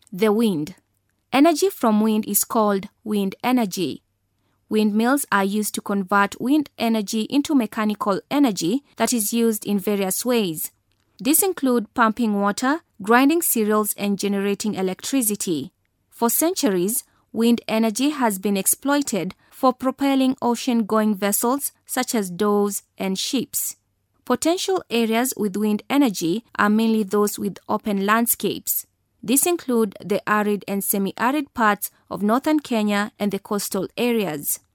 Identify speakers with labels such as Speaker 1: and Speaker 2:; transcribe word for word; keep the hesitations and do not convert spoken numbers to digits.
Speaker 1: The wind. Energy from wind is called wind energy. Windmills are used to convert wind energy into mechanical energy that is used in various ways. These include pumping water, grinding cereals, and generating electricity. For centuries, wind energy has been exploited for propelling ocean-going vessels such as dhows and ships. Potential areas with wind energy are mainly those with open landscapes. These include the arid and semi-arid parts of northern Kenya and the coastal areas.